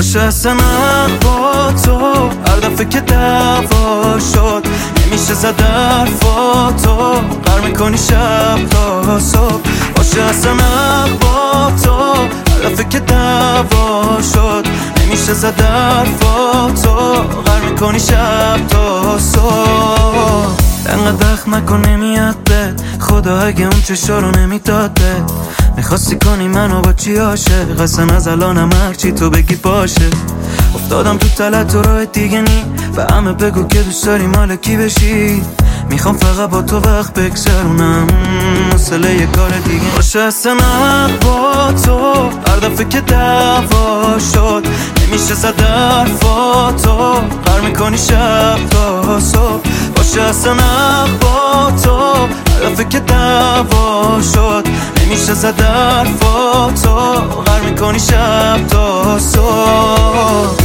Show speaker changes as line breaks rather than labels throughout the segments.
باشه اصلا با تو هر دفعه که دعوا شد نمیشه زد حرفاتو غر میکنی شب تا صبح باشه اصلا با تو هر دفعه که دعوا شد نمیشه زد حرفاتو غر میکنی شب تا صبح انقدر وقت نکن نمیاد به خدا اگه اون چشا رو نمیداد به میخواستی کنی منو با چی عاشق اصلا از الانم هرچی تو بگی باشه افتادم تو تلت و راه دیگه نی و همه بگو که دوست داری مال کی بشی میخوام فقط با تو وقت بگذرونم مسئله یه کار دیگه باشه اصلا با تو هر دفعه که دعوا شد نمیشه زد حرفاتو غر میکنی شب تا صبح باشه اصلا با تو هر دفعه که دعوا شد نمیشه زد حرفاتو غر میکنی شب تا صبح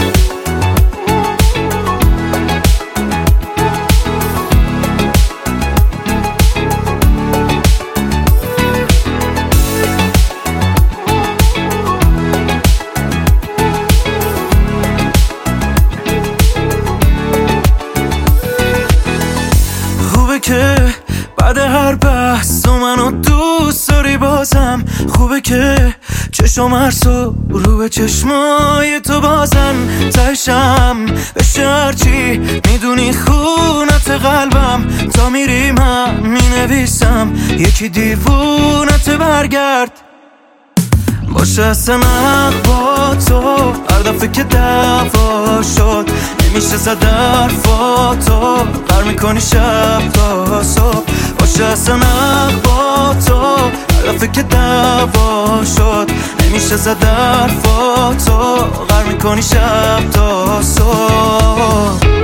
که بعد هر بحث تو منو دوست داری بازم خوبه که چشم هرسو رو به چشمای تو بازن تشم بشه هرچی میدونی خونت قلبم تا میری من مینویسم یکی دیوونت برگرد باشه اصلا با تو هر دفعه که دعوا شد نمیشه زد حرفاتو غر میکنی شب تا صبح باشه اصلا با تو هر دفعه که دعوا شد نمیشه زد حرفاتو غر میکنی شب تا صبح